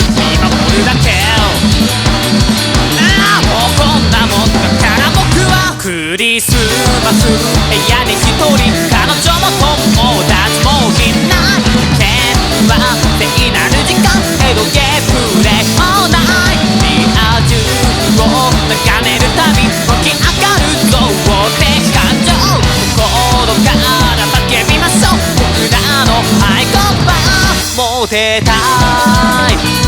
見守るだけ。もうこんなもんだから僕はクリスマス部屋で一人、彼女も友達もいないけどは聖なる時間、エロゲープレイオーナイト、リア充を眺めるたび湧き上がる憎悪的感情、心から叫びましょう、僕らの合言葉、モテたい。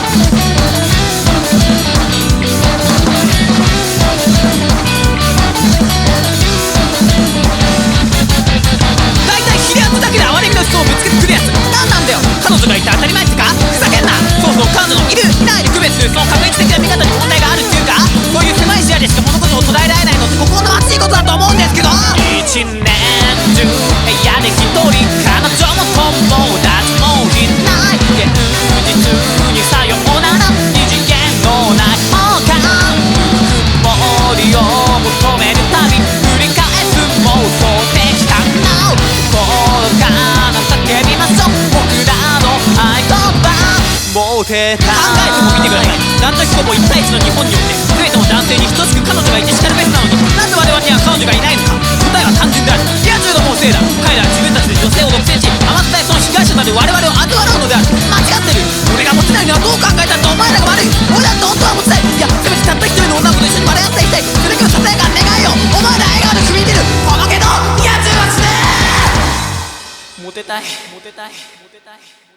ぶつけてくるやつ何なんだよ。彼女がいて当たり前ってか、ふざけんな。そうそう、彼女のいるいないで区別するその確率的な見方に問題があるっていうか、そういう狭い視野でしか物事を捉えられないのって心の熱いことだと思うんですけど、一年中部屋で一人、彼女も友達もいない現実にさようなら、二次元のない方がぬくもりを求めるたび繰り返す妄想的感動、心から叫びましょう、僕らの合言葉、モテたい。考えてもみてください。男女比ほぼ1対1の日本において全ての男性に等しく彼女がいてしかるべきなのに、なんで我々には彼女がいないのか。答えは単純である。リア充がもうせいだ。彼らは自分たちで女性を独占し余ったその被害者なる我々をあずわらうのである。間違ってる。俺がモテないのはどう考えたってお前らが悪い。俺だって本当はモテたい。いやせめてたった一人の女の子と一緒に笑い合っていきたい。それだけのささやかな願いよ。お前ら笑顔で踏み入れるこのけどリア充は死ねー。モテたいモテたいモテたい。